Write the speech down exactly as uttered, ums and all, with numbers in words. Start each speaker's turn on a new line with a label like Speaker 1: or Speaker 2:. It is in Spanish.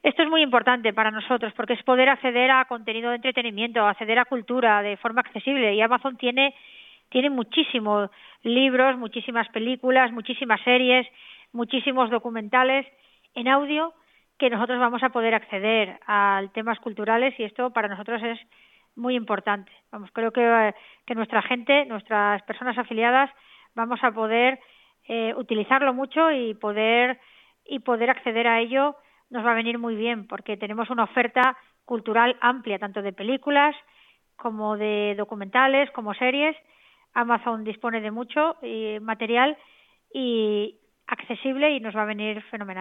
Speaker 1: Esto es muy importante para nosotros porque es poder acceder a contenido de entretenimiento, acceder a cultura de forma accesible. Y Amazon tiene, tiene muchísimos libros, muchísimas películas, muchísimas series, muchísimos documentales en audio que nosotros vamos a poder acceder a temas culturales y esto para nosotros es muy importante. Vamos, creo que, que nuestra gente, nuestras personas afiliadas, vamos a poder eh, utilizarlo mucho y poder y poder acceder a ello nos va a venir muy bien porque tenemos una oferta cultural amplia, tanto de películas como de documentales, como series. Amazon dispone de mucho eh, material y accesible y nos va a venir fenomenal.